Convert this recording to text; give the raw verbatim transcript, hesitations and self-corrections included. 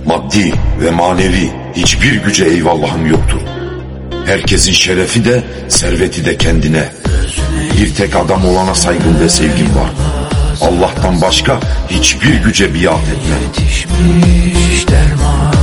Maddi ve manevi hiçbir güce eyvallahım yoktur. Herkesin şerefi de serveti de kendine. Bir tek adam olana saygım ve sevgim var. Allah'tan başka hiçbir güce biat etmem.